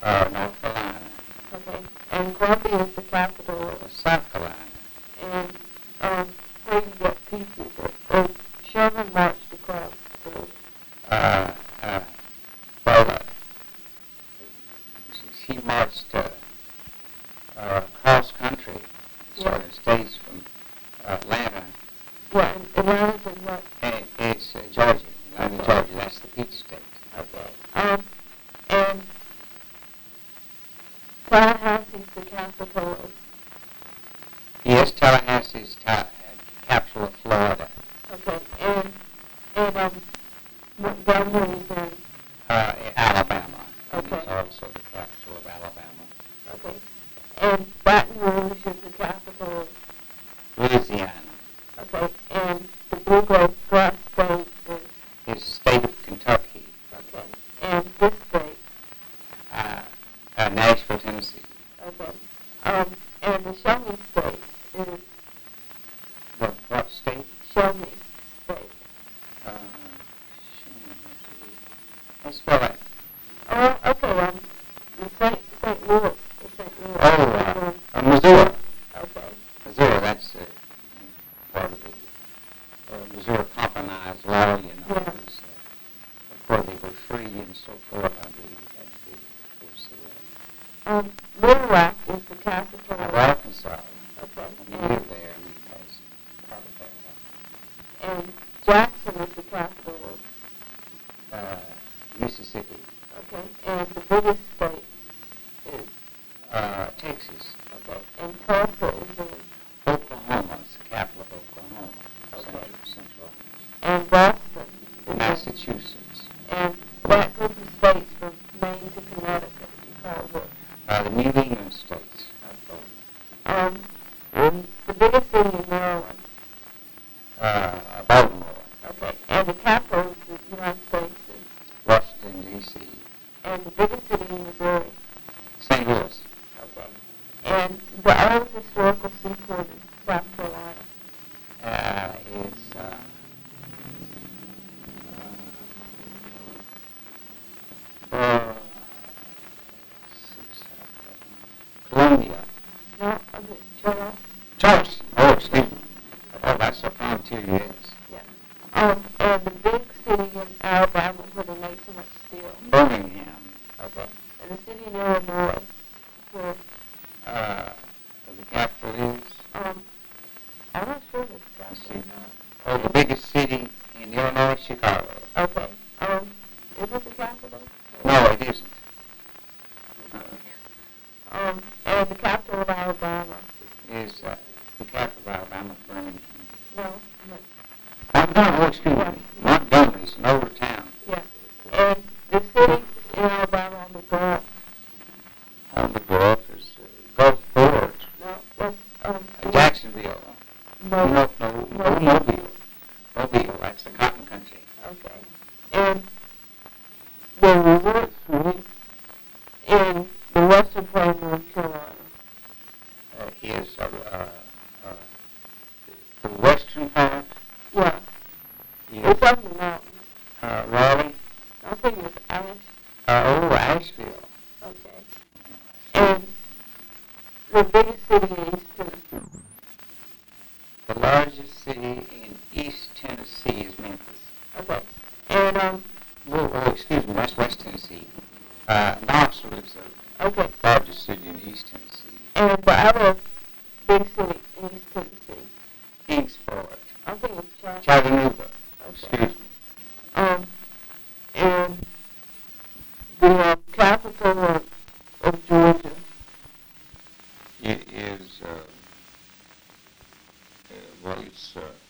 North Carolina. Okay. And Columbia is the capital of, South Carolina. and where you get pieces or Sherman marched across the, Uh, uh, well, she marched cross country, yeah, sort of stays from Atlanta. yeah, and Atlanta's in what? And it's Georgia, Atlanta, Georgia. That's the Peach State. Okay. And Tallahassee's the capital of, Yes, Tallahassee's capital of Florida. okay, and Montgomery's in, Alabama. okay, It's also the capital of Alabama. okay, and Baton Rouge is the capital of, Louisiana. okay, and the Bluegrass State is, Is the state of Kentucky. okay, and this state, Nashville, Tennessee. okay, and the Show Me State is What state? Show Me State. Let's spell it. Oh, okay, the St. Louis, the St. Louis. Missouri. Okay, Missouri, that's part of the Missouri Compromise law, you know. Yeah. It was, before they were free and so forth, I believe it had to be, of course, Little Rock is the capital of of, Arkansas. okay, We live there, and that's part of and Jackson is the capital of, that. Mississippi. okay, and the biggest state is, Texas. okay, and Tulsa is in, Oklahoma is the capital of Oklahoma. Okay. Central. and Boston is in, Massachusetts. and that group of states from Maine to Connecticut, you call it, The New England states. okay. The biggest city in Maryland, Baltimore. okay, and the capital of the United States is, Washington, D.C. and the biggest city in Missouri, St. Louis. okay, and the old historical seaport in South Carolina, Is Columbia. no, is it Charles? Charleston. Oh, excuse me. Oh, that's a frontier, yes. Yeah. And the big city in Alabama where they make so much steel, Birmingham. okay, and the city in Illinois where, The capital is, I'm not sure this let's guy. see. The biggest city in Illinois, Chicago. Okay, is it the capital? No, it isn't. And the capital of Alabama, Is the capital of Alabama, Birmingham. no, Montgomery, excuse me. Montgomery's an older town. yeah, and the city in Alabama on the Gulf, On the Gulf is Gulfport. no, that's, Jacksonville. no, Mobile. Mobile, that's the cotton country. okay, and the resort city in the western part of North Carolina, Is the western part yeah, is it's up in the mountains, Raleigh. I think it's Ash, Asheville. okay, and the biggest city in East Tennessee, The largest city in East Tennessee is Memphis. okay, and, Excuse me, that's West Tennessee. Knoxville is the okay, largest city in East Tennessee. and the other big city in East Tennessee, Kingsport. I think it's Chattanooga, Chattanooga. okay, Excuse me. and the capital of Georgia, It is, it's